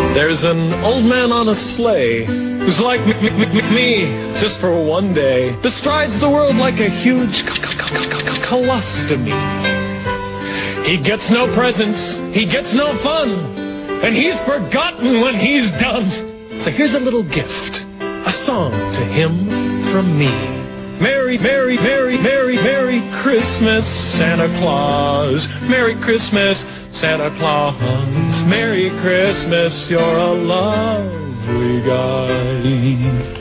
There's an old man on a sleigh who's like me just for one day, bestrides the world like a huge colostomy. He gets no presents, he gets no fun, and he's forgotten when he's done. So here's a little gift, a song to him from me. Merry, Merry, Merry, Merry, Merry Christmas, Santa Claus. Merry Christmas, Santa Claus. Merry Christmas, you're a lovely guy.